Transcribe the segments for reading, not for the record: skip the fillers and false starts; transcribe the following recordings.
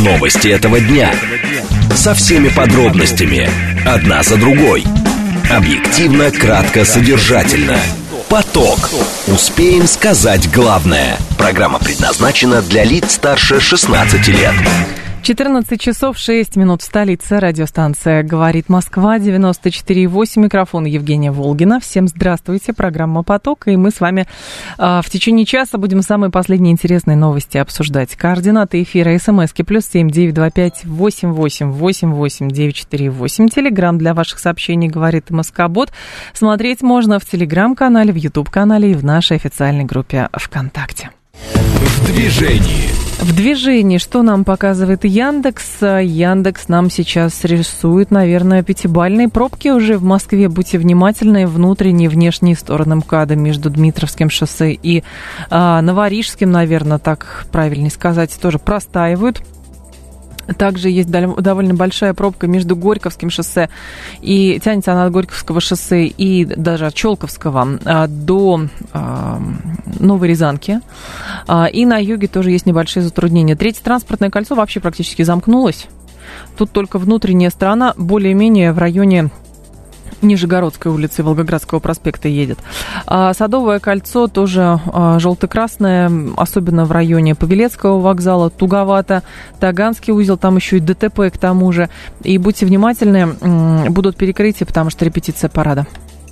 Новости этого дня. Со всеми подробностями. Одна за другой. Объективно, кратко, содержательно. Поток. Успеем сказать главное. Программа предназначена для лиц старше 16 лет. 14 часов 6 минут в столице. Радиостанция «Говорит Москва», 94,8. Микрофон Евгения Волгина. Всем здравствуйте. Программа «Поток». И мы с вами в течение часа будем самые последние интересные новости обсуждать. Координаты эфира: смски +7 925 88 88 948. Телеграм для ваших сообщений «Говорит Москобот». Смотреть можно в Телеграм-канале, в Ютуб-канале и в нашей официальной группе ВКонтакте. В движении. В движении что нам показывает Яндекс? Яндекс нам сейчас рисует, наверное, пятибалльные пробки уже в Москве. Будьте внимательны. Внутренние и внешние стороны МКАДа между Дмитровским шоссе и Новорижским, наверное, так правильнее сказать, тоже простаивают. Также есть довольно большая пробка между Горьковским шоссе и тянется она от Горьковского шоссе и даже от Чолковского до Новой Рязанки. И на юге тоже есть небольшие затруднения. Третье транспортное кольцо вообще практически замкнулось. Тут только внутренняя сторона более-менее в районе Нижегородской улицы, Волгоградского проспекта едет. Садовое кольцо тоже желто-красное, особенно в районе Павелецкого вокзала, туговато. Таганский узел, там еще и ДТП к тому же. И будьте внимательны, будут перекрытия, потому что репетиция парада.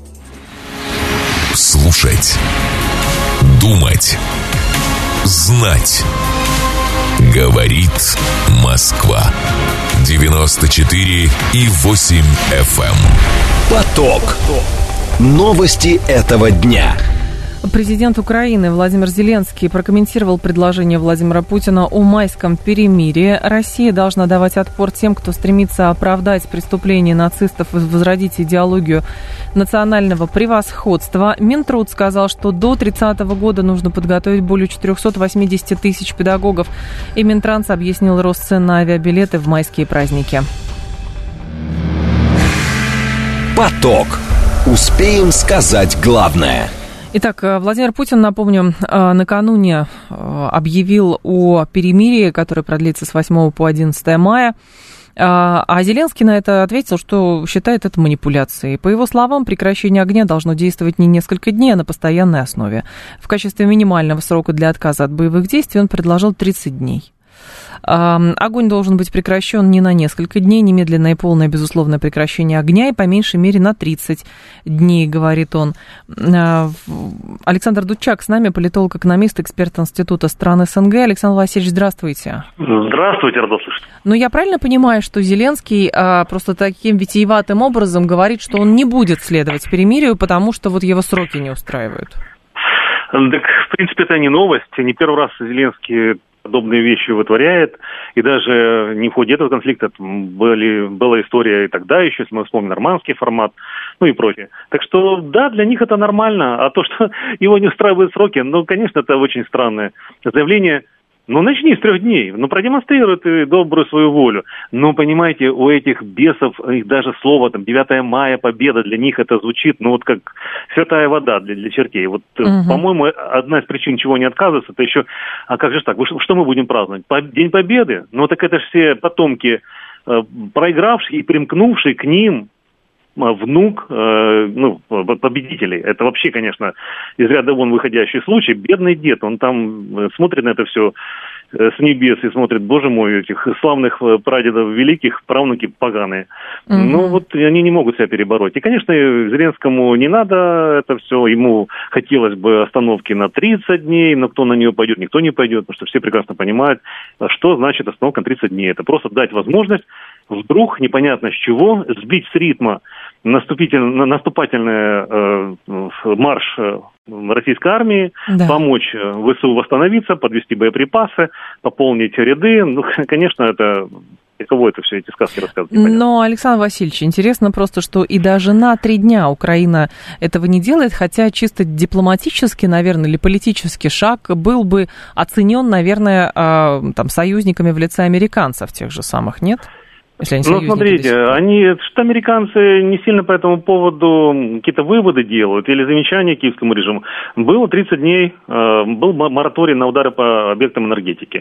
Слушать, думать, знать. Говорит Москва. 94,8 FM. Поток. Новости этого дня. Президент Украины Владимир Зеленский прокомментировал предложение Владимира Путина о майском перемирии. Россия должна давать отпор тем, кто стремится оправдать преступления нацистов и возродить идеологию национального превосходства. Минтруд сказал, что до 30 года нужно подготовить более 480 тысяч педагогов. И Минтранс объяснил рост цен на авиабилеты в майские праздники. Поток. Успеем сказать главное. Итак, Владимир Путин, напомню, накануне объявил о перемирии, которое продлится с 8 по 11 мая. А Зеленский на это ответил, что считает это манипуляцией. По его словам, прекращение огня должно действовать не несколько дней, а на постоянной основе. В качестве минимального срока для отказа от боевых действий он предложил 30 дней. Огонь должен быть прекращен не на несколько дней, немедленное и полное безусловное прекращение огня и по меньшей мере на 30 дней, говорит он. Александр Дудчак с нами, политолог-экономист, эксперт Института стран СНГ. Александр Васильевич, здравствуйте. Здравствуйте, рад слышать. Но я правильно понимаю, что Зеленский просто таким витиеватым образом говорит, что он не будет следовать перемирию, потому что вот его сроки не устраивают? Так, в принципе, это не новость. Не первый раз Зеленский подобные вещи вытворяет, и даже не в ходе этого конфликта была история и тогда еще, если мы вспомним нормандский формат, ну и прочее. Так что, да, для них это нормально, а то, что его не устраивают сроки, ну, конечно, это очень странное заявление. Ну, начни с 3 дней, ну, продемонстрируй ты добрую свою волю. Но, понимаете, у этих бесов, их даже слово, там, 9 мая, победа, для них это звучит, ну, вот как святая вода для чертей. Вот, по-моему, одна из причин, чего не отказываться, это еще, а как же так, что мы будем праздновать? День Победы? Ну, так это же все потомки, проигравшие и примкнувшие к ним, внук победителей. Это вообще, конечно, из ряда вон выходящий случай. Бедный дед, он там смотрит на это все с небес и смотрит, боже мой, этих славных прадедов великих, правнуки поганые. Ну вот они не могут себя перебороть. И, конечно, Зеленскому не надо это все. Ему хотелось бы остановки на 30 дней, но кто на нее пойдет, никто не пойдет, потому что все прекрасно понимают, что значит остановка на 30 дней. Это просто дать возможность вдруг, непонятно с чего, сбить с ритма наступательный марш российской армии, да, помочь ВСУ восстановиться, подвести боеприпасы, пополнить ряды. Ну, конечно, это... И кого это все, эти сказки рассказывать? Но, Александр Васильевич, интересно просто, что и даже на 3 дня Украина этого не делает, хотя чисто дипломатически, наверное, или политический шаг был бы оценен, наверное, там, союзниками в лице американцев тех же самых, нет? Ну, смотрите, американцы не сильно по этому поводу какие-то выводы делают или замечания киевскому режиму. Было 30 дней, был мораторий на удары по объектам энергетики.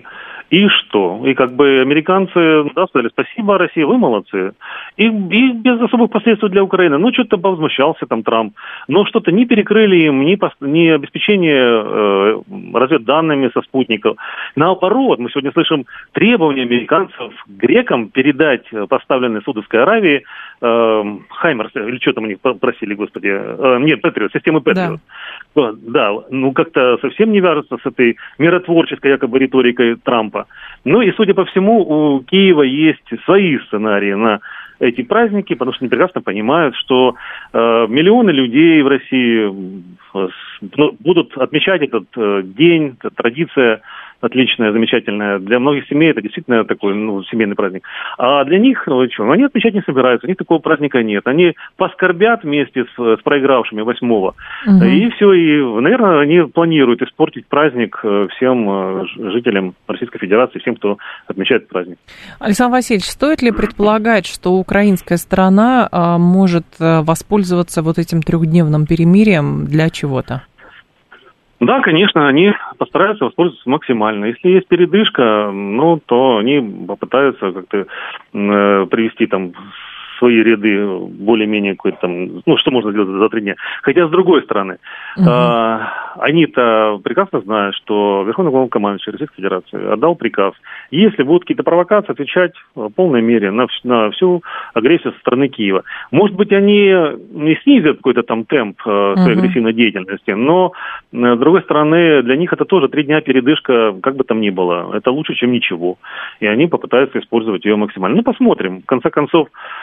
И что? И как бы американцы, да, сказали, спасибо, Россия, вы молодцы. И без особых последствий для Украины. Ну, что-то возмущался там Трамп. Но что-то не перекрыли им, ни обеспечение разведданными со спутников. Наоборот, мы сегодня слышим требования американцев грекам передать поставленные Саудовской Аравии Хаймерс, или что там у них просили, господи, нет, Патриот, системы Патриот. Да, ну как-то совсем не вяжется с этой миротворческой якобы риторикой Трампа. Ну и, судя по всему, у Киева есть свои сценарии на эти праздники, потому что они прекрасно понимают, что миллионы людей в России будут отмечать этот день, эта традиция отличная, замечательная. Для многих семей это действительно такой семейный праздник. А для них, они отмечать не собираются, у них такого праздника нет. Они поскорбят вместе с проигравшими 8-го. И все, и, наверное, они планируют испортить праздник всем жителям Российской Федерации, всем, кто отмечает праздник. Александр Васильевич, стоит ли предполагать, что украинская сторона может воспользоваться вот этим 3-дневным перемирием для чего-то? Да, конечно, они постараются воспользоваться максимально. Если есть передышка, то они попытаются как-то привести там свои ряды более-менее какой-то там, что можно сделать за 3 дня. Хотя, с другой стороны, они-то прекрасно знают, что Верховный Главнокомандующий Российской Федерации отдал приказ. Если будут какие-то провокации, отвечать в полной мере на всю агрессию со стороны Киева. Может быть, они не снизят какой-то там темп своей агрессивной деятельности, но, с другой стороны, для них это тоже 3 дня передышка, как бы там ни было. Это лучше, чем ничего. И они попытаются использовать ее максимально. Посмотрим. В конце концов,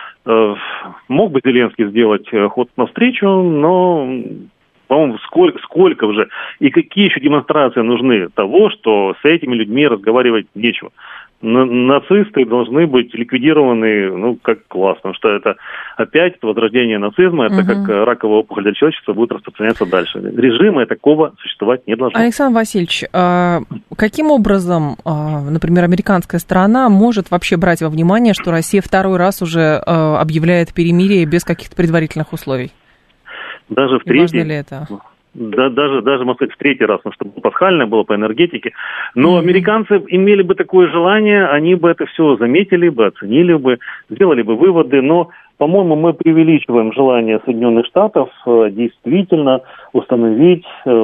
мог бы Зеленский сделать ход навстречу, но, по-моему, сколько уже и какие еще демонстрации нужны того, что с этими людьми разговаривать нечего. Нацисты должны быть ликвидированы, как класс, потому что это опять возрождение нацизма, это как раковая опухоль для человечества будет распространяться дальше. Режима такого существовать не должно. Александр Васильевич, каким образом, например, американская сторона может вообще брать во внимание, что Россия 2-й раз уже объявляет перемирие без каких-то предварительных условий? Даже в 3-й. Важно ли это? Да, даже, может быть, в 3-й раз, потому что пасхальное было по энергетике. Но американцы имели бы такое желание, они бы это все заметили бы, оценили бы, сделали бы выводы. Но, по-моему, мы преувеличиваем желание Соединенных Штатов действительно установить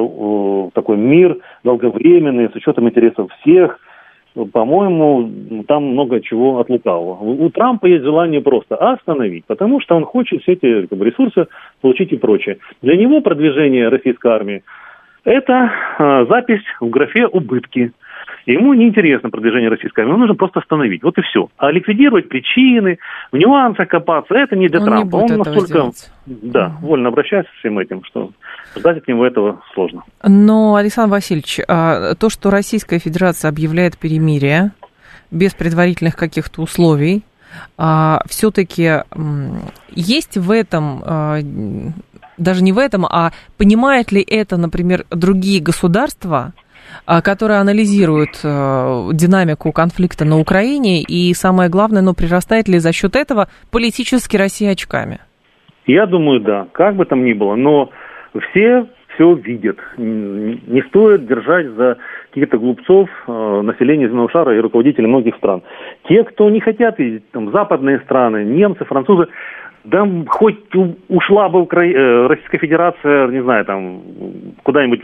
такой мир долговременный, с учетом интересов всех. По-моему, там много чего от лукавого. У Трампа есть желание просто остановить, потому что он хочет все эти ресурсы получить и прочее. Для него продвижение российской армии – это запись в графе «убытки». Ему неинтересно продвижение российской армии, ему нужно просто остановить. Вот и все. А ликвидировать причины, в нюансах копаться – это не для Трампа. Он настолько вольно обращается с всем этим, что ждать от него этого сложно. Но, Александр Васильевич, то, что Российская Федерация объявляет перемирие без предварительных каких-то условий, все-таки есть в этом, даже не в этом, а понимают ли это, например, другие государства, которые анализируют динамику конфликта на Украине, и самое главное, прирастает ли за счет этого политически Россия очками? Я думаю, да, как бы там ни было, но все видят. Не стоит держать за каких-то глупцов население земного шара и руководителей многих стран. Те, кто не хотят видеть, западные страны, немцы, французы, да хоть ушла бы Российская Федерация, не знаю, куда-нибудь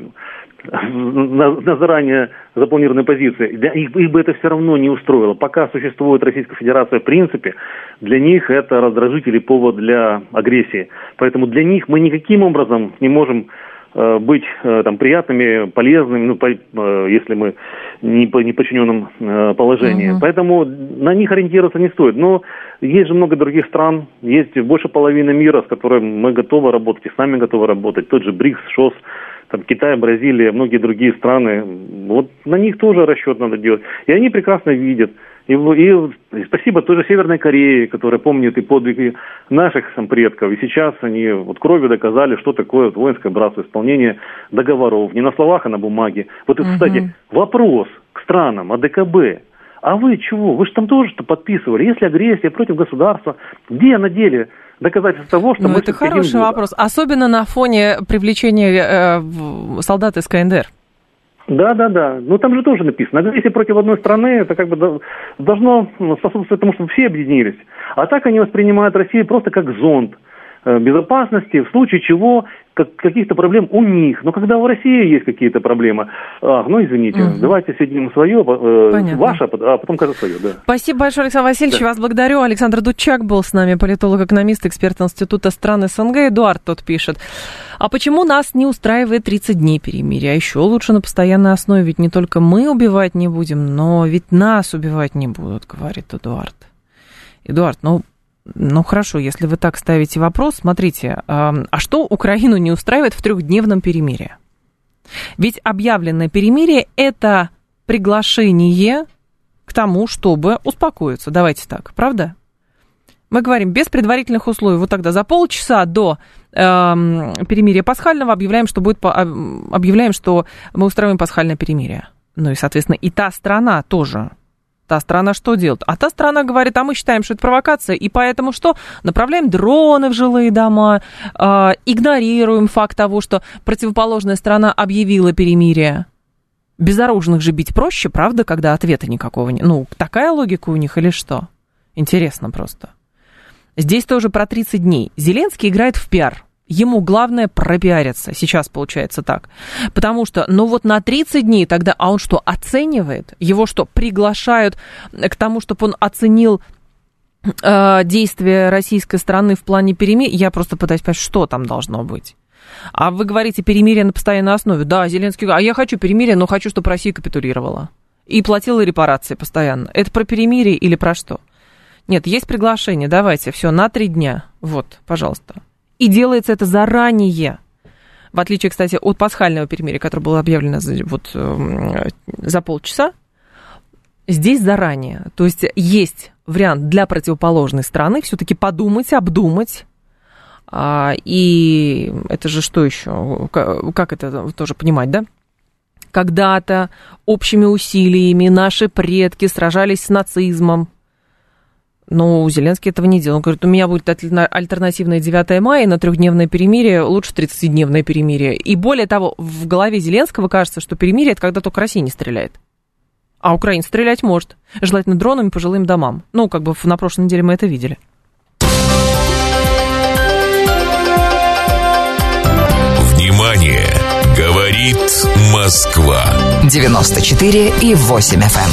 на заранее запланированной позиции, их бы это все равно не устроило. Пока существует Российская Федерация, в принципе, для них это раздражитель и повод для агрессии. Поэтому для них мы никаким образом не можем быть приятными, полезными, если мы не в подчиненном положении. Поэтому на них ориентироваться не стоит. Но есть же много других стран, есть больше половины мира, с которыми мы готовы работать, и с нами готовы работать. Тот же БРИКС, ШОС, Китай, Бразилия, многие другие страны. Вот на них тоже расчет надо делать. И они прекрасно видят. И спасибо той же Северной Корее, которая помнит и подвиги наших предков. И сейчас они кровью доказали, что такое воинское братство, исполнение договоров. Не на словах, а на бумаге. Вот это, кстати, вопрос к странам АДКБ. А вы чего? Вы же там тоже что подписывали. Если агрессия против государства, где на деле доказательства того, что мы... Это хороший вопрос. Особенно на фоне привлечения солдат из КНДР. Да. Но там же тоже написано, агрессия против одной страны, это как бы должно способствовать тому, чтобы все объединились. А так они воспринимают Россию просто как зонд безопасности, в случае чего каких-то проблем у них. Но когда в России есть какие-то проблемы, извините, давайте соединим свое, ваше, а потом каждое свое. Да. Спасибо большое, Александр Васильевич, вас благодарю. Александр Дудчак был с нами, политолог-экономист, эксперт Института стран СНГ. Эдуард тут пишет: а почему нас не устраивает 30 дней перемирия? А еще лучше на постоянной основе, ведь не только мы убивать не будем, но ведь нас убивать не будут, говорит Эдуард. Эдуард, ну хорошо, если вы так ставите вопрос, смотрите, а что Украину не устраивает в 3-дневном перемирии? Ведь объявленное перемирие – это приглашение к тому, чтобы успокоиться. Давайте так, правда? Мы говорим, без предварительных условий. Вот тогда за полчаса до перемирия пасхального объявляем, что мы устраиваем пасхальное перемирие. Ну и, соответственно, и та страна тоже. Та страна что делает? А та страна говорит, а мы считаем, что это провокация, и поэтому что? Направляем дроны в жилые дома, игнорируем факт того, что противоположная страна объявила перемирие. Безоружных же бить проще, правда, когда ответа никакого нет? Ну, такая логика у них или что? Интересно просто. Здесь тоже про 30 дней. Зеленский играет в пиар. Ему главное пропиариться. Сейчас получается так. Потому что, на 30 дней тогда, а он что, оценивает? Его что, приглашают к тому, чтобы он оценил действия российской стороны в плане перемирия? Я просто пытаюсь понять, что там должно быть. А вы говорите перемирие на постоянной основе. Да, Зеленский говорит, а я хочу перемирие, но хочу, чтобы Россия капитулировала. И платила репарации постоянно. Это про перемирие или про что? Нет, есть приглашение, давайте, все, на 3 дня. Вот, пожалуйста. И делается это заранее. В отличие, кстати, от пасхального перемирия, которое было объявлено за полчаса, здесь заранее. То есть есть вариант для противоположной стороны все-таки подумать, обдумать. И это же что еще? Как это тоже понимать, да? Когда-то общими усилиями наши предки сражались с нацизмом. Но Зеленский этого не делал. Он говорит, у меня будет альтернативное 9 мая, на 3-дневное перемирие лучше 30-дневное перемирие. И более того, в голове Зеленского кажется, что перемирие – это когда только Россия не стреляет. А Украина стрелять может. Желательно дронами по жилым домам. На прошлой неделе мы это видели. Внимание! Говорит Москва. 94,8 FM.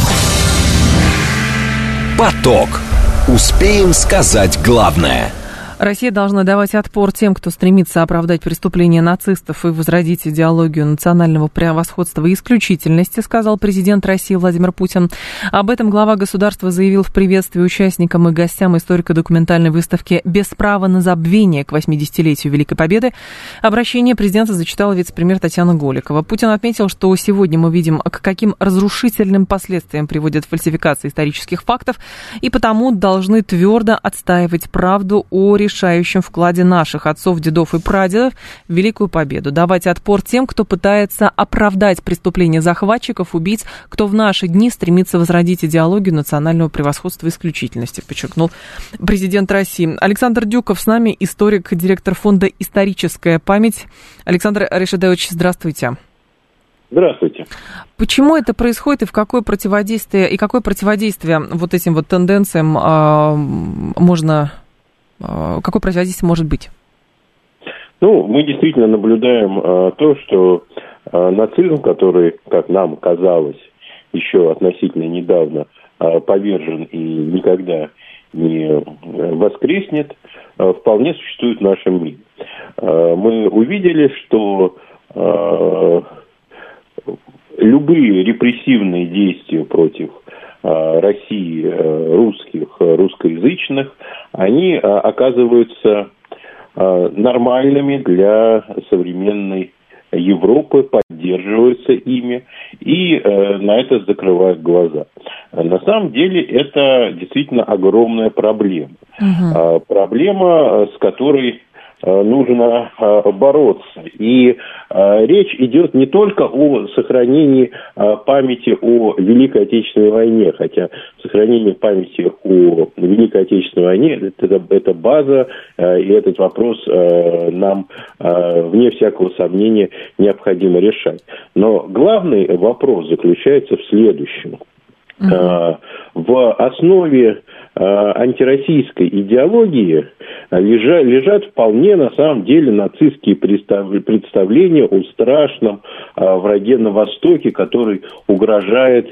Поток. Успеем сказать главное. Россия должна давать отпор тем, кто стремится оправдать преступления нацистов и возродить идеологию национального превосходства и исключительности, сказал президент России Владимир Путин. Об этом глава государства заявил в приветствии участникам и гостям историко-документальной выставки «Без права на забвение» к 80-летию Великой Победы. Обращение президента зачитала вице-премьер Татьяна Голикова. Путин отметил, что сегодня мы видим, к каким разрушительным последствиям приводят фальсификации исторических фактов, и потому должны твердо отстаивать правду о решающем вкладе наших отцов, дедов и прадедов в Великую Победу. Давать отпор тем, кто пытается оправдать преступления захватчиков, убийц, кто в наши дни стремится возродить идеологию национального превосходства и исключительности, подчеркнул президент России. Александр Дюков с нами, историк, директор фонда «Историческая память». Александр Решедевич, здравствуйте. Здравствуйте. Почему это происходит и какое противодействие вот этим вот тенденциям какое противодействие может быть? Мы действительно наблюдаем то, что нацизм, который, как нам казалось, еще относительно недавно повержен и никогда не воскреснет, вполне существует в нашем мире. Мы увидели, что любые репрессивные действия против России, русскоязычных, они оказываются нормальными для современной Европы, поддерживаются ими и на это закрывают глаза. На самом деле это действительно огромная проблема. Проблема, с которой нужно бороться. И речь идет не только о сохранении памяти о Великой Отечественной войне, хотя сохранение памяти о Великой Отечественной войне это база, и этот вопрос нам, вне всякого сомнения, необходимо решать. Но главный вопрос заключается в следующем. В основе антироссийской идеологии лежат вполне, на самом деле, нацистские представления о страшном враге на Востоке, который угрожает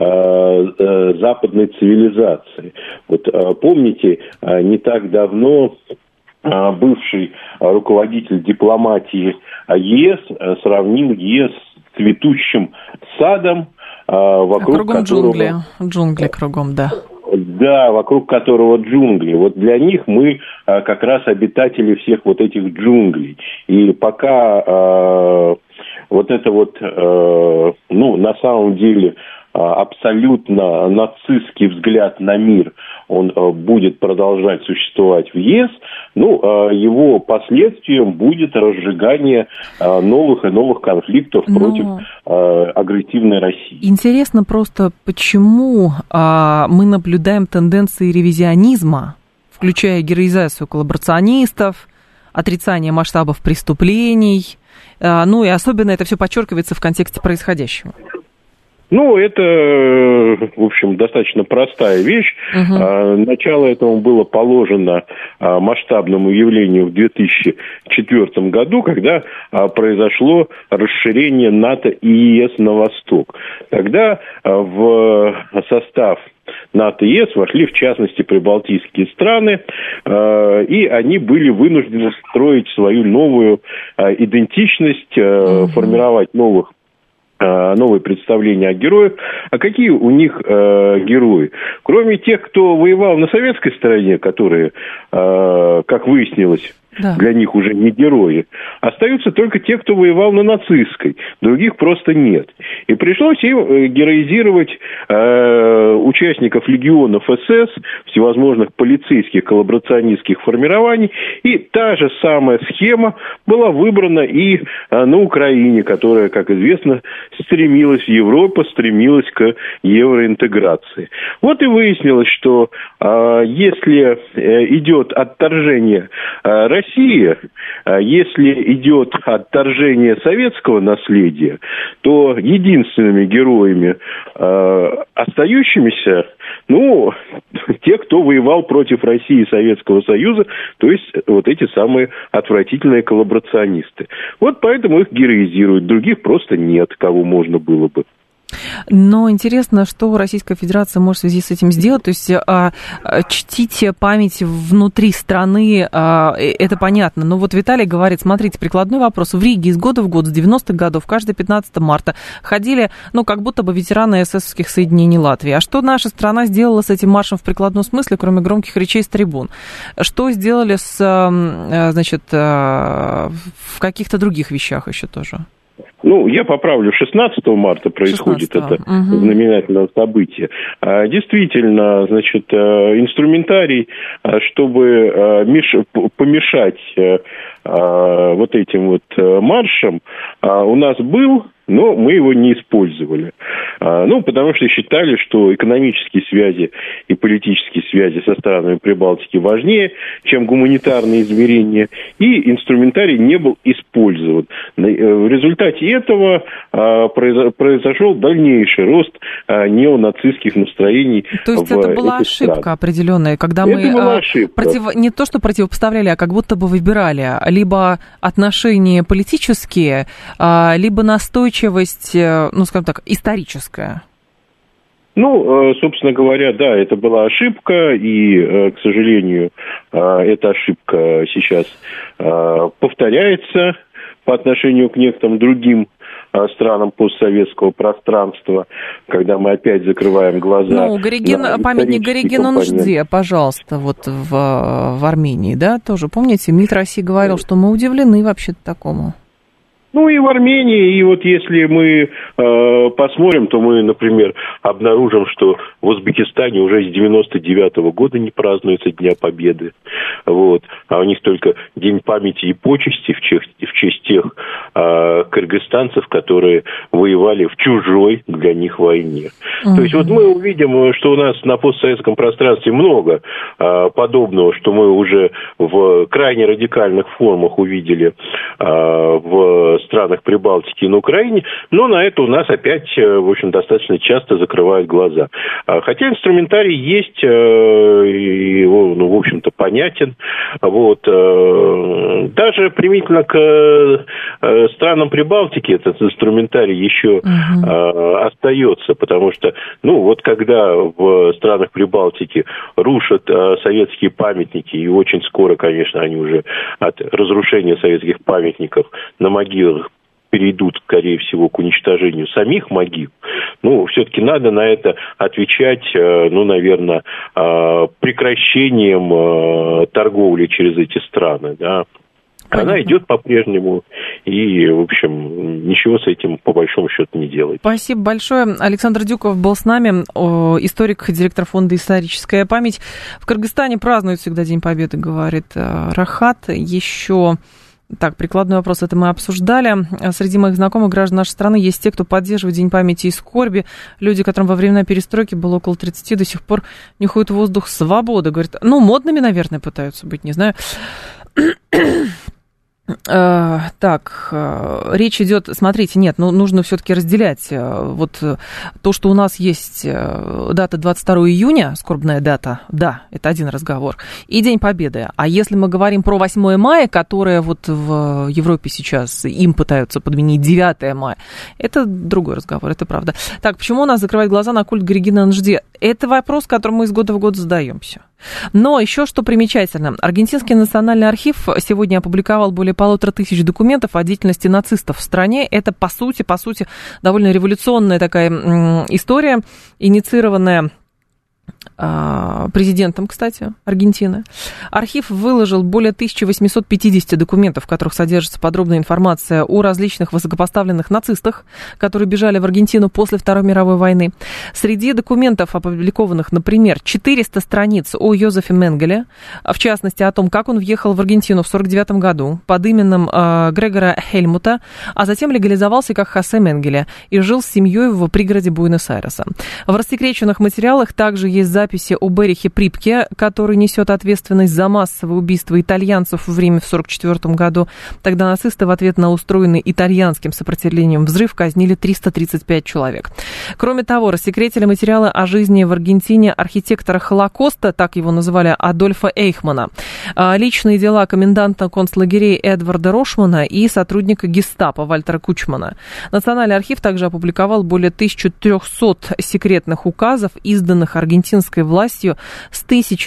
западной цивилизации. Вот помните, не так давно бывший руководитель дипломатии ЕС сравнил ЕС с цветущим садом, вокруг кругом которого... Джунгли кругом, да. Да, вокруг которого джунгли. Вот для них мы как раз обитатели всех вот этих джунглей. И пока вот это вот, на самом деле, абсолютно нацистский взгляд на мир, он будет продолжать существовать в ЕС, его последствием будет разжигание новых и новых конфликтов против агрессивной России. Интересно просто, почему мы наблюдаем тенденции ревизионизма, включая героизацию коллаборационистов, отрицание масштабов преступлений, и особенно это все подчеркивается в контексте происходящего. Это, в общем, достаточно простая вещь. Начало этому было положено масштабному явлению в 2004 году, когда произошло расширение НАТО и ЕС на восток. Тогда в состав НАТО и ЕС вошли, в частности, прибалтийские страны, и они были вынуждены строить свою новую идентичность, формировать новые представления о героях. А какие у них герои? Кроме тех, кто воевал на советской стороне, которые, как выяснилось, для них уже не герои, остаются только те, кто воевал на нацистской. Других просто нет. И пришлось им героизировать участников легионов СС, всевозможных полицейских коллаборационистских формирований. И та же самая схема была выбрана и на Украине, которая, как известно, стремилась в Европу, стремилась к евроинтеграции. Вот и выяснилось, что если идет отторжение России, если идет отторжение советского наследия, то единственными героями, остающимися, те, кто воевал против России и Советского Союза, то есть вот эти самые отвратительные коллаборационисты. Вот поэтому их героизируют, других просто нет, кого можно было бы. Но интересно, что Российская Федерация может в связи с этим сделать. То есть чтить память внутри страны, это понятно. Но вот Виталий говорит, смотрите, прикладной вопрос. В Риге из года в год, с 90-х годов, каждое 15 марта ходили, как будто бы ветераны эсэсовских соединений Латвии. А что наша страна сделала с этим маршем в прикладном смысле, кроме громких речей с трибун? Что сделали в каких-то других вещах еще тоже? Я поправлю, 16 марта происходит это знаменательное событие. Действительно, инструментарий, чтобы помешать вот этим вот маршам, у нас был, но мы его не использовали. Потому что считали, что экономические связи и политические связи со странами Прибалтики важнее, чем гуманитарные измерения, и инструментарий не был использован. В результате этого произошел дальнейший рост неонацистских настроений. То есть это была ошибка определенная, когда мы не то что противопоставляли, а как будто бы выбирали либо отношения политические, либо настойчивость, историческая. Собственно говоря, да, это была ошибка, и, к сожалению, эта ошибка сейчас повторяется по отношению к некоторым другим странам постсоветского пространства, когда мы опять закрываем глаза. Памятник Горегину Нужде, пожалуйста, в Армении, да, тоже, помните, МИД России говорил, что мы удивлены вообще-то такому. Ну и в Армении, и вот если мы посмотрим, то мы, например, обнаружим, что в Узбекистане уже с 99-го года не празднуется Дня Победы. Вот. А у них только День памяти и почести в честь тех кыргызстанцев, которые воевали в чужой для них войне. То есть вот мы увидим, что у нас на постсоветском пространстве много подобного, что мы уже в крайне радикальных формах увидели в странах Прибалтики и на Украине, но на это у нас опять, в общем, достаточно часто закрывают глаза. Хотя инструментарий есть, и он, в общем-то, понятен. Вот. Даже применительно к странам Прибалтики этот инструментарий еще остается, потому что, вот когда в странах Прибалтики рушат советские памятники, и очень скоро, конечно, они уже от разрушения советских памятников на могилах перейдут, скорее всего, к уничтожению самих могил, все-таки надо на это отвечать, наверное, прекращением торговли через эти страны, да. Она идет по-прежнему, и, в общем, ничего с этим, по большому счету, не делает. Спасибо большое. Александр Дюков был с нами, историк, директор фонда «Историческая память». В Кыргызстане празднуют всегда День Победы, говорит Рахат. Еще... Так, прикладной вопрос, это мы обсуждали. Среди моих знакомых граждан нашей страны есть те, кто поддерживает День памяти и скорби. Люди, которым во времена перестройки было около 30, до сих пор нюхают воздух свободы. Говорят, модными, наверное, пытаются быть, не знаю. Так, речь идет, смотрите, нет, нужно все-таки разделять вот то, что у нас есть дата 22 июня, скорбная дата, да, это один разговор, и День Победы. А если мы говорим про 8 мая, которое вот в Европе сейчас им пытаются подменить 9 мая, это другой разговор, это правда. Так, почему у нас закрывают глаза на культ Григина Нжди? Это вопрос, который мы из года в год задаемся. Но еще что примечательно, Аргентинский национальный архив сегодня опубликовал более 1500 документов о деятельности нацистов в стране. Это, по сути, довольно революционная такая история, инициированная президентом, кстати, Аргентины. Архив выложил более 1850 документов, в которых содержится подробная информация о различных высокопоставленных нацистах, которые бежали в Аргентину после Второй мировой войны. Среди документов, опубликованных, например, 400 страниц о Йозефе Менгеле, в частности, о том, как он въехал в Аргентину в 1949 году под именем Грегора Хельмута, а затем легализовался как Хосе Менгеле и жил с семьей в пригороде Буэнос-Айреса. В рассекреченных материалах также есть записи о Берихе Припке, который несет ответственность за массовое убийство итальянцев в Риме в 1944 году. Тогда нацисты в ответ на устроенный итальянским сопротивлением взрыв казнили 335 человек. Кроме того, рассекретили материалы о жизни в Аргентине архитектора Холокоста, так его называли, Адольфа Эйхмана, личные дела коменданта концлагерей Эдварда Рошмана и сотрудника гестапо Вальтера Кучмана. Национальный архив также опубликовал более 1300 секретных указов, изданных аргентинской властью с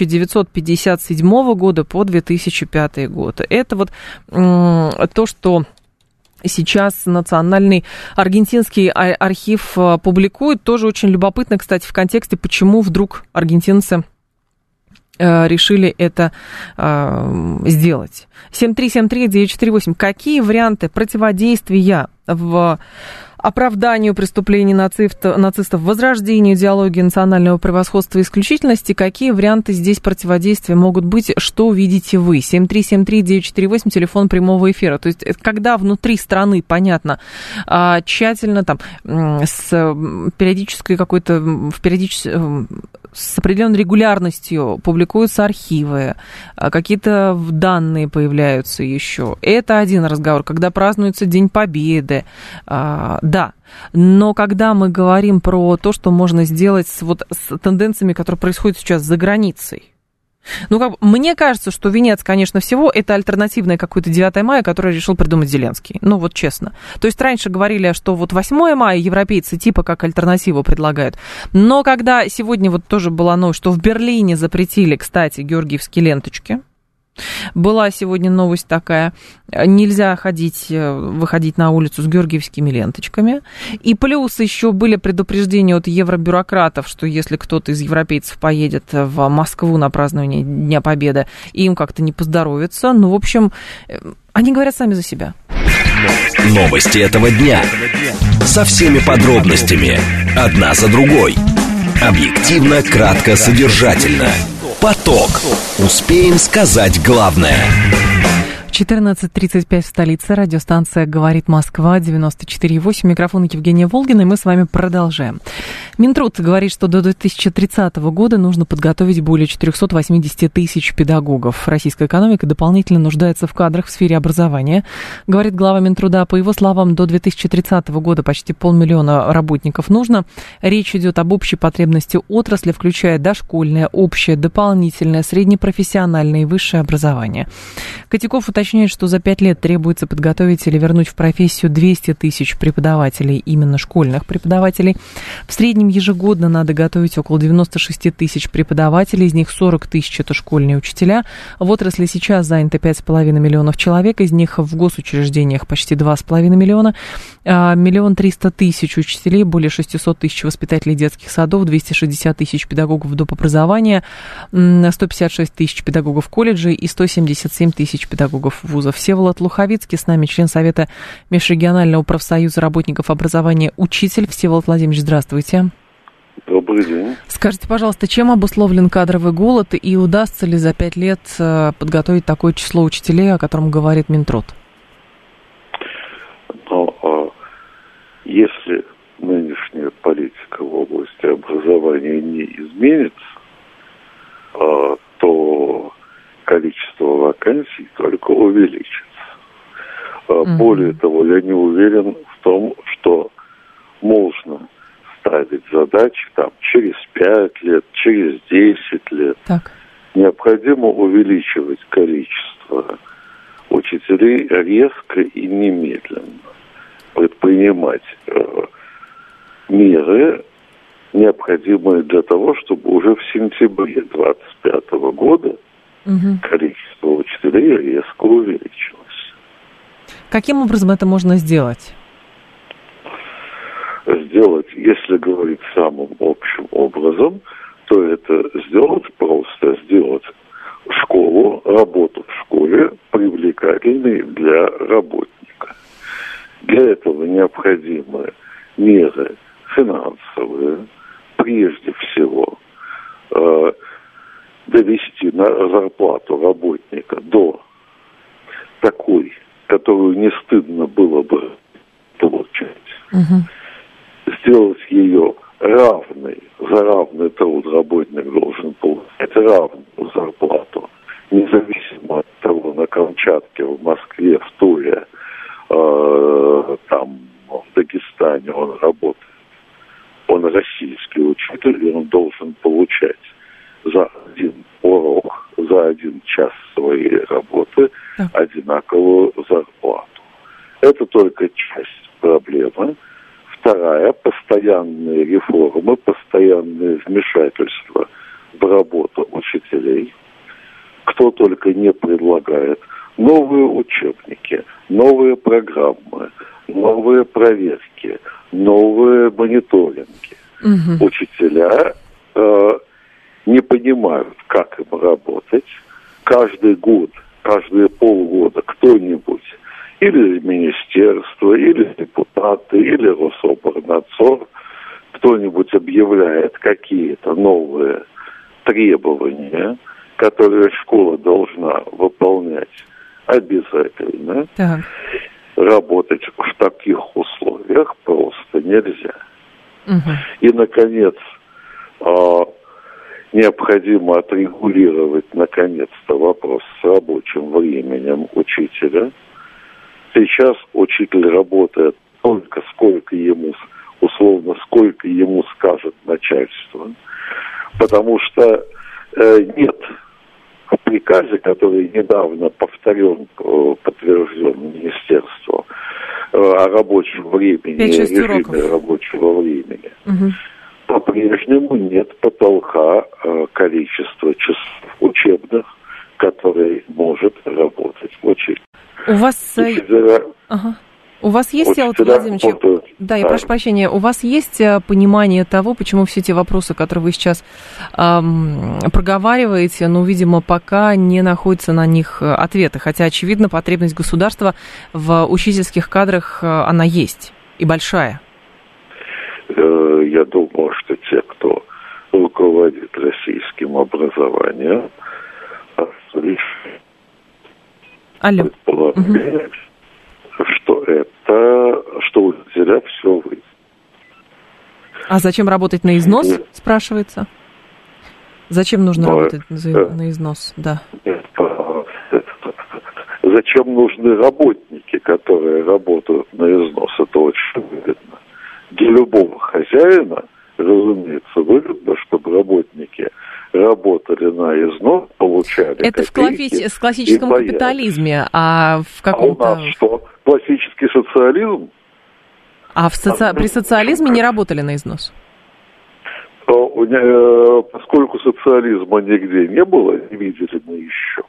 1957 года по 2005 год. Это вот то, что сейчас Национальный аргентинский архив публикует. Тоже очень любопытно, кстати, в контексте, почему вдруг аргентинцы решили это сделать. 7373948. Какие варианты противодействия в оправданию преступлений нацистов, возрождению идеологии национального превосходства и исключительности, какие варианты здесь противодействия могут быть, что видите вы? 7373948, телефон прямого эфира. То есть, когда внутри страны, понятно, тщательно там с периодической какой-то, с определенной регулярностью публикуются архивы, какие-то данные появляются еще. Это один разговор. Когда празднуется День Победы, да, но когда мы говорим про то, что можно сделать с тенденциями, которые происходят сейчас за границей, мне кажется, что венец, конечно, всего это альтернативное какое-то 9 мая, которое решил придумать Зеленский. Честно. То есть раньше говорили, что 8 мая европейцы типа как альтернативу предлагают. Но когда сегодня тоже была новость, что в Берлине запретили, кстати, георгиевские ленточки. Была сегодня новость такая, нельзя выходить на улицу с георгиевскими ленточками. И плюс еще были предупреждения от евробюрократов, что если кто-то из европейцев поедет в Москву на празднование Дня Победы, им как-то не поздоровится. В общем, они говорят сами за себя. Новости этого дня. Со всеми подробностями. Одна за другой. Объективно, кратко, содержательно. Поток. Успеем сказать главное. 14:35 в столице. Радиостанция «Говорит Москва», 94,8. Микрофон Евгения Волгина, и мы с вами продолжаем. Минтруд говорит, что до 2030 года нужно подготовить более 480 тысяч педагогов. Российская экономика дополнительно нуждается в кадрах в сфере образования, говорит глава Минтруда. По его словам, до 2030 года почти 500 000 работников нужно. Речь идет об общей потребности отрасли, включая дошкольное, общее, дополнительное, среднепрофессиональное и высшее образование. Котяков уточняет, что за 5 лет требуется подготовить или вернуть в профессию 200 тысяч преподавателей, именно школьных преподавателей. В среднем ежегодно надо готовить около 96 тысяч преподавателей, из них 40 тысяч – это школьные учителя. В отрасли сейчас занято 5,5 миллионов человек, из них в госучреждениях почти 2,5 миллиона. 1 300 000 учителей, более 600 тысяч воспитателей детских садов, 260 тысяч педагогов доп. Образования, 156 тысяч педагогов колледжей и 177 тысяч педагогов вузов. Всеволод Луховицкий с нами, член Совета Межрегионального профсоюза работников образования «Учитель». Всеволод Владимирович, здравствуйте. Добрый день. Скажите, пожалуйста, чем обусловлен кадровый голод и удастся ли за 5 лет подготовить такое число учителей, о котором говорит Минтруд? Если нынешняя политика в области образования не изменится, то количество вакансий только увеличится. Более того, я не уверен в том, что можно ставить задачи через 5 лет, через 10 лет. Так. Необходимо увеличивать количество учителей резко и немедленно. Предпринимать меры, необходимые для того, чтобы уже в сентябре 2025 года количество учителей резко увеличилось. Каким образом это можно сделать? Если говорить самым общим образом, то это сделать школу, работу в школе привлекательной для работника. Для этого необходимы меры финансовые, прежде всего, довести зарплату работника до такой, которую не стыдно было бы получать. Сделать ее равной, за равный труд работник должен получать равную зарплату, независимо от того, на Камчатке, в Москве, в Туле, в Дагестане он работает. Он российский учитель, и он должен получать за один урок, за 1 час своей работы одинаковую зарплату. Это только часть проблемы. Вторая – постоянные реформы, постоянные вмешательства в работу учителей. Кто только не предлагает новые учебники, новые программы, новые проверки, новые мониторинги. Учителя не понимают, как им работать. Каждый год, каждые полгода кто-нибудь или из министерства, или депутаты, или Рособорнадзор, кто-нибудь объявляет какие-то новые требования, которые школа должна выполнять обязательно. Так. Работать в таких условиях просто нельзя. И, наконец, необходимо отрегулировать, наконец-то, вопрос с рабочим временем учителя. Сейчас учитель работает только сколько ему скажет начальство, потому что нет в приказе, который недавно подтвержден министерством о рабочем времени, режиме рабочего времени. По-прежнему нет потолка количества часов учебных, который может работать учитель. У вас есть, Всеволод Владимирович, Да, я прошу прощения, у вас есть понимание того, почему все те вопросы, которые вы сейчас проговариваете, ну, видимо, пока не находится на них ответа, хотя, очевидно, потребность государства в учительских кадрах, она есть, и большая. Я думаю, что те, кто руководит российским образованием, предполагают, что учителя все выйдет. А зачем работать на износ, спрашивается? Зачем нужно работать на износ? Да. Зачем нужны работники, которые работают на износ? Это очень выгодно. Для любого хозяина, разумеется, выгодно, чтобы работники работали на износ, получали это копейки. В классическом капитализме, а в каком-то... А у нас что? Классический социализм? А при социализме не работали на износ? Поскольку социализма нигде не было, не видели мы еще.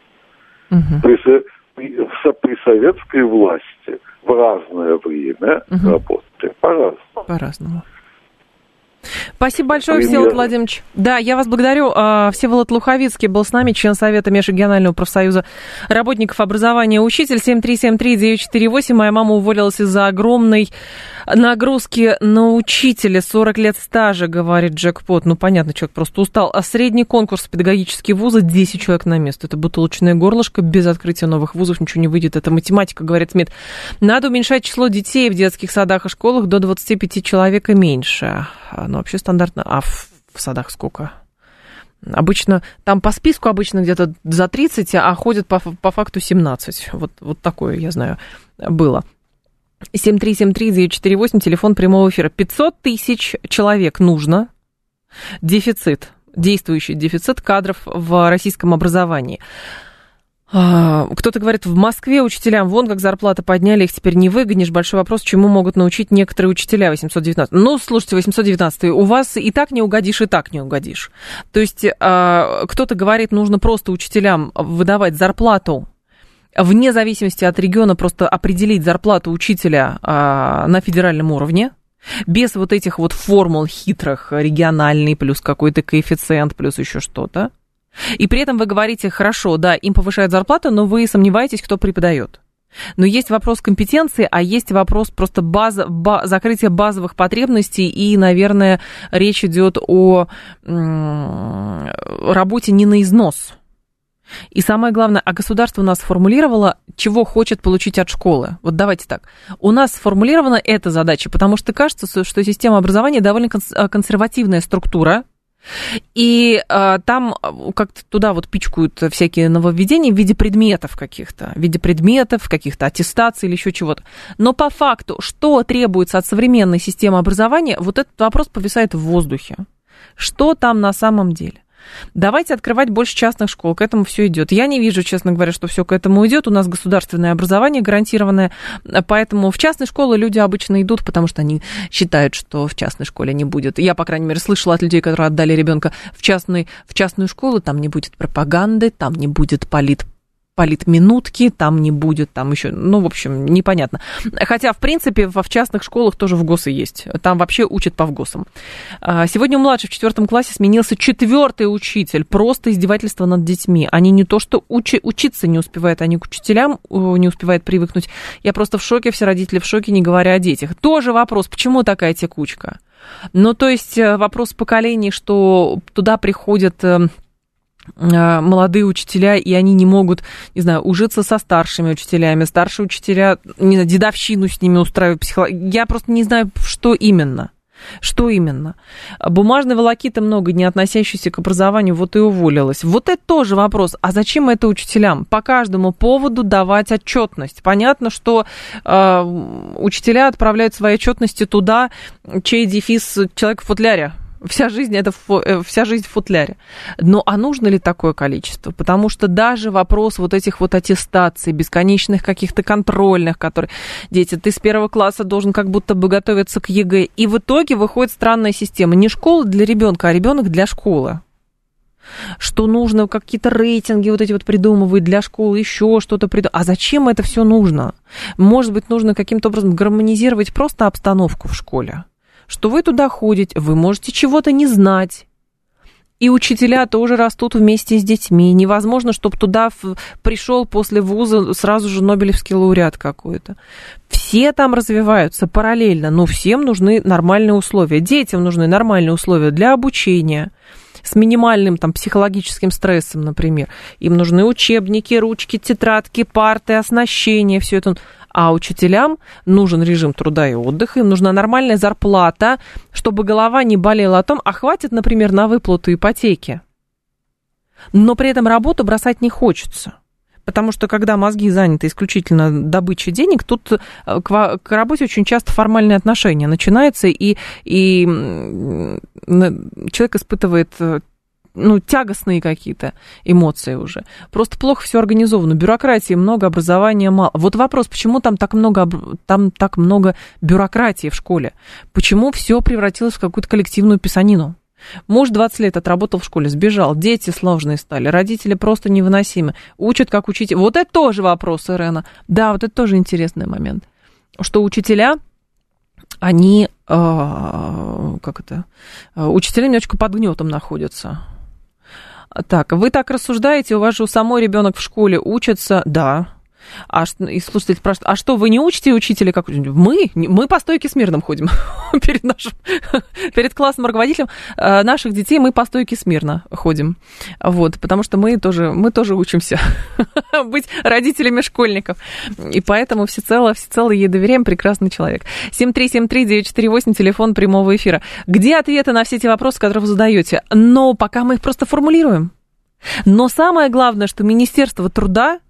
При советской власти в разное время работали по-разному. По-разному. Спасибо большое, Всеволод Владимирович. Да, я вас благодарю. Всеволод Луховицкий был с нами, член Совета Межрегионального профсоюза работников образования «Учитель». 7373948. Моя мама уволилась из-за огромной нагрузки на учителя. 40 лет стажа, говорит Джекпот. Ну, понятно, человек просто устал. А средний конкурс педагогические вузы 10 человек на место. Это бутылочное горлышко. Без открытия новых вузов ничего не выйдет. Это математика, говорит СМИТ. Надо уменьшать число детей в детских садах и школах до 25 человек и меньше. Ну, вообще стандартно. А в садах сколько? Обычно, там по списку обычно где-то за 30, а ходят по факту 17. Вот такое, я знаю, было. 7373948, телефон прямого эфира. 500 тысяч человек нужно. Действующий дефицит кадров в российском образовании. Кто-то говорит, в Москве учителям вон как зарплаты подняли, их теперь не выгонишь. Большой вопрос, чему могут научить некоторые учителя. 819. Ну, слушайте, 819, у вас и так не угодишь, и так не угодишь. То есть кто-то говорит, нужно просто учителям выдавать зарплату вне зависимости от региона, просто определить зарплату учителя на федеральном уровне. Без вот этих вот формул хитрых, региональный, плюс какой-то коэффициент, плюс еще что-то. И при этом вы говорите, хорошо, да, им повышают зарплату, но вы сомневаетесь, кто преподает. Но есть вопрос компетенции, а есть вопрос просто закрытия базовых потребностей, и, наверное, речь идет о работе не на износ. И самое главное, а государство у нас сформулировало, чего хочет получить от школы. Вот давайте так. У нас сформулирована эта задача, потому что кажется, что система образования довольно консервативная структура, и там как-то туда вот пичкают всякие нововведения в виде предметов, каких-то аттестаций или еще чего-то. Но по факту, что требуется от современной системы образования, вот этот вопрос повисает в воздухе. Что там на самом деле? Давайте открывать больше частных школ, к этому все идет. Я не вижу, честно говоря, что все к этому идет. У нас государственное образование гарантированное, поэтому в частные школы люди обычно идут, потому что они считают, что в частной школе не будет. Я, по крайней мере, слышала от людей, которые отдали ребенка в частную школу, там не будет пропаганды, там не будет политминутки, там не будет, там еще, ну, в общем, непонятно. Хотя, в принципе, в частных школах тоже в ГОСы есть. Там вообще учат по ВГОСам. Сегодня у младших в 4 классе сменился 4-й учитель. Просто издевательство над детьми. Они не то что учиться не успевают, они к учителям не успевают привыкнуть. Я просто в шоке, все родители в шоке, не говоря о детях. Тоже вопрос, почему такая текучка? Ну, то есть вопрос поколений, что туда приходят молодые учителя, и они не могут, не знаю, ужиться со старшими учителями. Старшие учителя, не знаю, дедовщину с ними устраивают, я просто не знаю, что именно. Что именно? Бумажной волокиты много, не относящейся к образованию, вот и уволилась. Вот это тоже вопрос. А зачем это учителям? По каждому поводу давать отчетность. Понятно, что учителя отправляют свои отчетности туда, чей дефис человек в футляре. Вся жизнь в футляре. Но а нужно ли такое количество? Потому что даже вопрос вот этих вот аттестаций, бесконечных каких-то контрольных, которые... Дети, ты с 1 класса должен как будто бы готовиться к ЕГЭ. И в итоге выходит странная система. Не школа для ребенка, а ребенок для школы. что нужно какие-то рейтинги вот эти вот придумывать для школы, еще что-то придумывать. А зачем это все нужно? Может быть, нужно каким-то образом гармонизировать просто обстановку в школе, что вы туда ходите, вы можете чего-то не знать. И учителя тоже растут вместе с детьми. Невозможно, чтобы туда пришел после вуза сразу же Нобелевский лауреат какой-то. Все там развиваются параллельно, но всем нужны нормальные условия. Детям нужны нормальные условия для обучения с минимальным там психологическим стрессом, например. Им нужны учебники, ручки, тетрадки, парты, оснащение, все это. А учителям нужен режим труда и отдыха, им нужна нормальная зарплата, чтобы голова не болела о том, а хватит, например, на выплату ипотеки. Но при этом работу бросать не хочется. Потому что когда мозги заняты исключительно добычей денег, тут к работе очень часто формальные отношения начинаются, и человек испытывает тягостные какие-то эмоции уже. Просто плохо все организовано. Бюрократии много, образования мало. Вот вопрос, почему там так много бюрократии в школе? Почему все превратилось в какую-то коллективную писанину? Муж 20 лет отработал в школе, сбежал, дети сложные стали, родители просто невыносимы, учат как учить. Вот это тоже вопрос, Ирена. Да, вот это тоже интересный момент. Что учителя, они, учителя немножечко под гнетом находятся. Так, вы так рассуждаете, у вас же у самой ребенок в школе учится, да. И слушатель спрашивает, а что, вы не учите учителя? Как? Мы по стойке смирно ходим перед классным руководителем наших детей, мы по стойке смирно ходим. Вот, потому что мы тоже учимся быть родителями школьников. И поэтому всецело ей доверяем, прекрасный человек. 7373948, телефон прямого эфира. Где ответы на все эти вопросы, которые вы задаете? Но пока мы их просто формулируем. Но самое главное, что Министерство труда,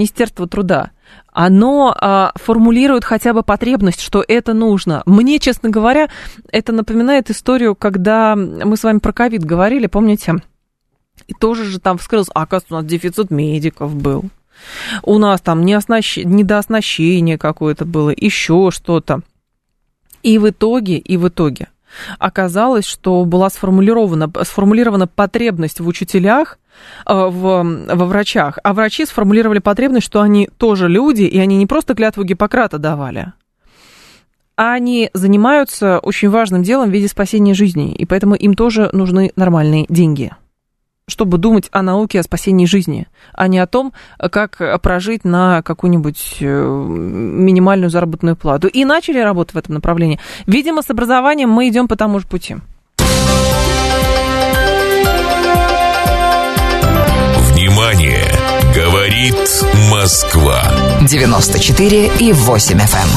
оно формулирует хотя бы потребность, что это нужно. Мне, честно говоря, это напоминает историю, когда мы с вами про ковид говорили, помните? И тоже же там вскрылось, оказывается, у нас дефицит медиков был. У нас там недооснащение какое-то было, еще что-то. И в итоге оказалось, что была сформулирована потребность в учителях, во врачах, а врачи сформулировали потребность, что они тоже люди, и они не просто клятву Гиппократа давали, а они занимаются очень важным делом в виде спасения жизни, и поэтому им тоже нужны нормальные деньги, чтобы думать о науке, о спасении жизни, а не о том, как прожить на какую-нибудь минимальную заработную плату. И начали работать в этом направлении. Видимо, с образованием мы идем по тому же пути. Внимание! Говорит Москва. 94,8 FM.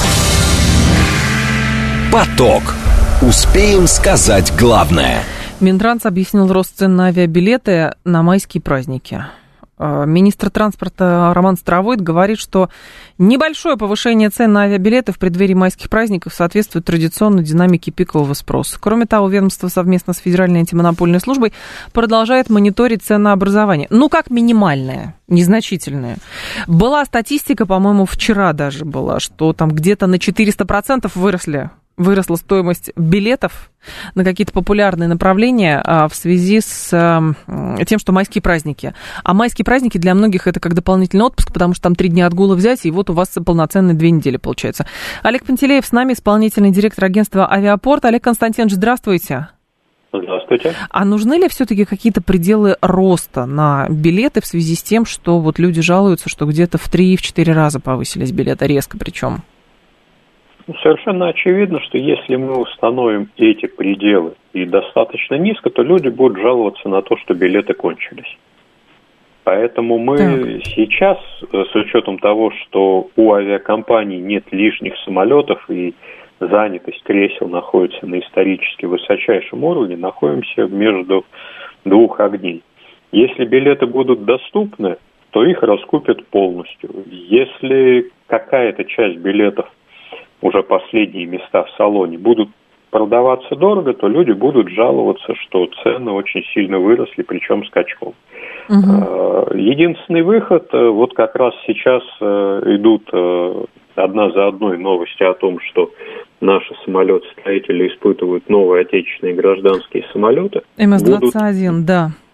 Поток. Успеем сказать главное. Минтранс объяснил рост цен на авиабилеты на майские праздники. Министр транспорта Роман Старовойт говорит, что небольшое повышение цен на авиабилеты в преддверии майских праздников соответствует традиционной динамике пикового спроса. Кроме того, ведомство совместно с Федеральной антимонопольной службой продолжает мониторить ценообразование. Как минимальное, незначительное. Была статистика, по-моему, вчера даже была, что там где-то на 400% выросла стоимость билетов на какие-то популярные направления в связи с тем, что майские праздники. А майские праздники для многих это как дополнительный отпуск, потому что там 3 дня отгула взять, и вот у вас полноценные 2 недели получается. Олег Пантелеев с нами, исполнительный директор агентства «Авиапорт». Олег Константинович, здравствуйте. Здравствуйте. А нужны ли все-таки какие-то пределы роста на билеты в связи с тем, что вот люди жалуются, что где-то в 3-4 раза повысились билеты, резко причем? Совершенно очевидно, что если мы установим эти пределы и достаточно низко, то люди будут жаловаться на то, что билеты кончились. Поэтому мы сейчас, с учетом того, что у авиакомпаний нет лишних самолетов и занятость кресел находится на исторически высочайшем уровне, находимся между двух огней. Если билеты будут доступны, то их раскупят полностью. Если какая-то часть билетов, уже последние места в салоне, будут продаваться дорого, то люди будут жаловаться, что цены очень сильно выросли, причем скачком. Угу. Единственный выход, вот как раз сейчас идут одна за одной новости о том, что наши самолеты-строители испытывают новые отечественные гражданские самолеты. МС-21, да.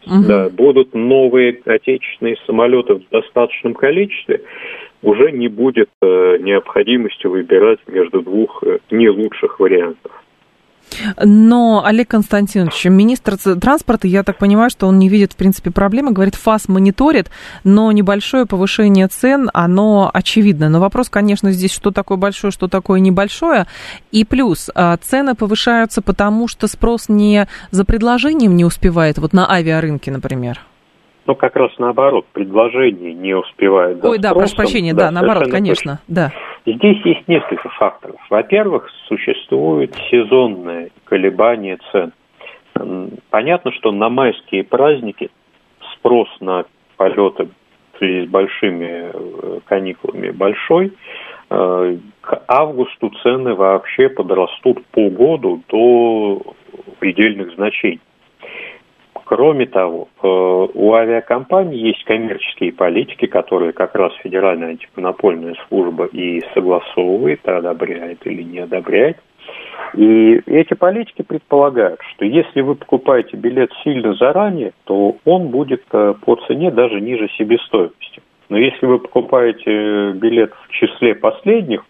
да, будут новые отечественные самолеты в достаточном количестве, уже не будет необходимости выбирать между двух не лучших вариантов. Но, Олег Константинович, министр транспорта, я так понимаю, что он не видит, в принципе, проблемы, говорит, ФАС мониторит, но небольшое повышение цен, оно очевидно. Но вопрос, конечно, здесь, что такое большое, что такое небольшое. И плюс, цены повышаются, потому что спрос не за предложением не успевает, вот на авиарынке, например. Ну, как раз наоборот, предложение не успевает за Ой, да, спросом. прошу прощения, да, наоборот, конечно, да. Здесь есть несколько факторов. Во-первых, существует сезонное колебание цен. Понятно, что на майские праздники спрос на полеты в связи с большими каникулами большой. К августу цены вообще подрастут по году до предельных значений. Кроме того, у авиакомпаний есть коммерческие политики, которые как раз Федеральная антимонопольная служба и согласовывает, одобряет или не одобряет. И эти политики предполагают, что если вы покупаете билет сильно заранее, то он будет по цене даже ниже себестоимости. Но если вы покупаете билет в числе последних,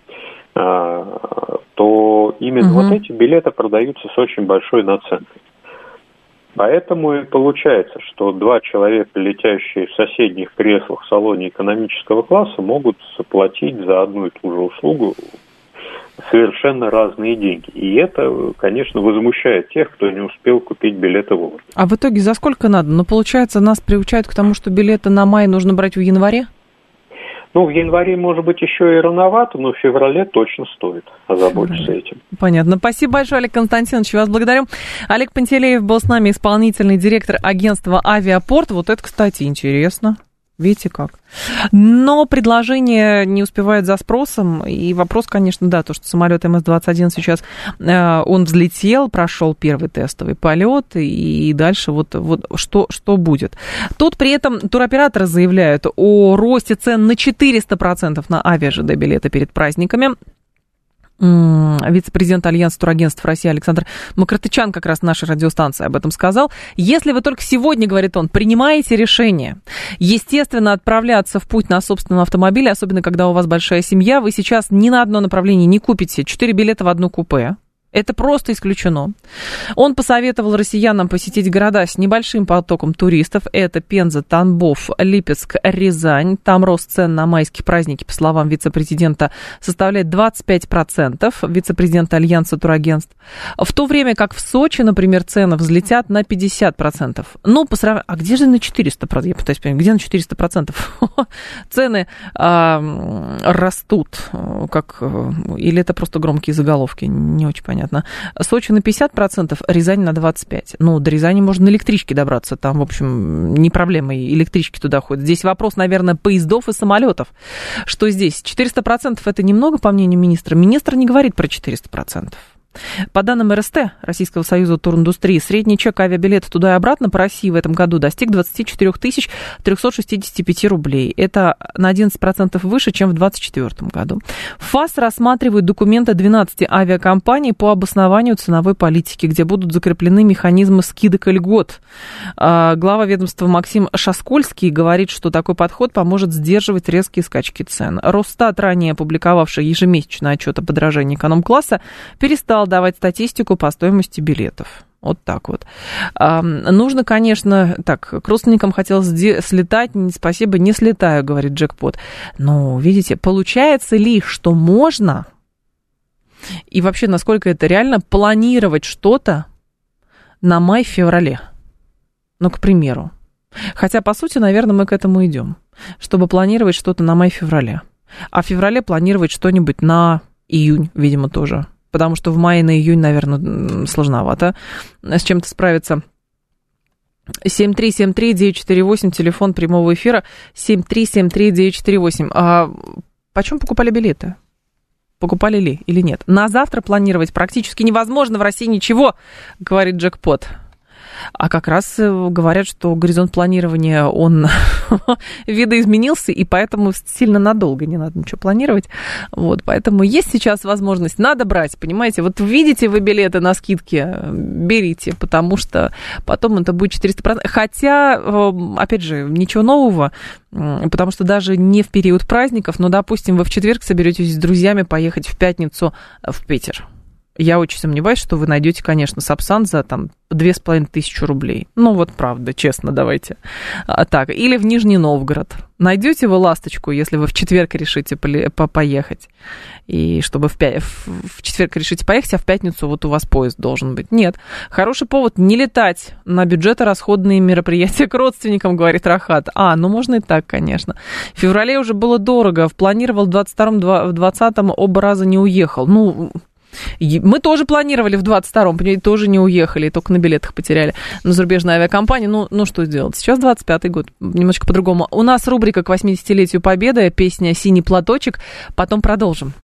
то именно вот эти билеты продаются с очень большой наценкой. Поэтому и получается, что два человека, летящие в соседних креслах в салоне экономического класса, могут заплатить за одну и ту же услугу совершенно разные деньги. И это, конечно, возмущает тех, кто не успел купить билеты вовремя. А в итоге за сколько надо? Ну, получается, нас приучают к тому, что билеты на май нужно брать в январе? Ну, в январе, может быть, еще и рановато, но в феврале точно стоит озаботиться этим. Понятно. Спасибо большое, Олег Константинович, вас благодарю. Олег Пантелеев был с нами, исполнительный директор агентства «Авиапорт». Вот это, кстати, интересно. Видите как. Но предложение не успевает за спросом. И вопрос, конечно, да, то, что самолет МС-21 сейчас, он взлетел, прошел первый тестовый полет, и дальше вот что будет. Тут при этом туроператоры заявляют о росте цен на 400% на авиа-ЖД-билеты перед праздниками. Вице-президент Альянса турагентств России Александр Макартычан как раз в нашей радиостанции об этом сказал. Если вы только сегодня, говорит он, принимаете решение, естественно, отправляться в путь на собственном автомобиле, особенно когда у вас большая семья, вы сейчас ни на одно направление не купите 4 билета в одно купе. Это просто исключено. Он посоветовал россиянам посетить города с небольшим потоком туристов. Это Пенза, Тамбов, Липецк, Рязань. Там рост цен на майские праздники, по словам вице-президента, составляет 25%. Вице-президент Альянса турагентств. В то время как в Сочи, например, цены взлетят на 50%. Ну, по сравнению... А где же на 400%? Я пытаюсь понять, где на 400%? Цены растут. Как... Или это просто громкие заголовки? Не очень понятно. Сочи на 50%, Рязань на 25%. Ну, до Рязани можно на электричке добраться. Там, в общем, не проблема, и электрички туда ходят. Здесь вопрос, наверное, поездов и самолетов. Что здесь? 400% это немного, по мнению министра. Министр не говорит про 400%. По данным РСТ, Российского союза туриндустрии, средний чек авиабилета туда и обратно по России в этом году достиг 24 365 рублей. Это на 11% выше, чем в 2024 году. ФАС рассматривает документы 12 авиакомпаний по обоснованию ценовой политики, где будут закреплены механизмы скидок и льгот. Глава ведомства Максим Шаскольский говорит, что такой подход поможет сдерживать резкие скачки цен. Росстат, ранее опубликовавший ежемесячный отчет о подорожании эконом-класса, перестал давать статистику по стоимости билетов. Вот так вот. Нужно, конечно... Так, к родственникам хотелось слетать. Спасибо, не слетаю, говорит джекпот. Но, видите, получается ли, что можно... И вообще, насколько это реально, планировать что-то на май-феврале? Ну, к примеру. Хотя, по сути, наверное, мы к этому идем. Чтобы планировать что-то на май-феврале. А в феврале планировать что-нибудь на июнь, видимо, тоже. Потому что в мае на июнь, наверное, сложновато с чем-то справиться. 7373948, телефон прямого эфира, 7373948. А почем покупали билеты? Покупали ли или нет? На завтра планировать практически невозможно, в России ничего, говорит джекпот. А как раз говорят, что горизонт планирования, он видоизменился, и поэтому сильно надолго не надо ничего планировать. Вот, поэтому есть сейчас возможность, надо брать, понимаете? Вот видите вы билеты на скидки, берите, потому что потом это будет 400%. Хотя, опять же, ничего нового, потому что даже не в период праздников, но, допустим, вы в четверг соберетесь с друзьями поехать в пятницу в Питер. Я очень сомневаюсь, что вы найдете, конечно, Сапсан за там 2500 рублей. Ну, вот правда, честно, давайте. Так, или в Нижний Новгород. Найдете вы «Ласточку», если вы в четверг решите поехать? И чтобы в четверг решите поехать, а в пятницу вот у вас поезд должен быть. Нет. Хороший повод не летать на бюджеторасходные мероприятия к родственникам, говорит Рахат. Ну можно и так, конечно. В феврале уже было дорого. Планировал в 22-м, в 20-м оба раза не уехал. Ну... Мы тоже планировали в 22-м, тоже не уехали, только на билетах потеряли на зарубежной авиакомпании. Ну, что сделать? Сейчас 25-й год, немножечко по-другому. У нас рубрика к 80-летию Победы, песня «Синий платочек». Потом продолжим.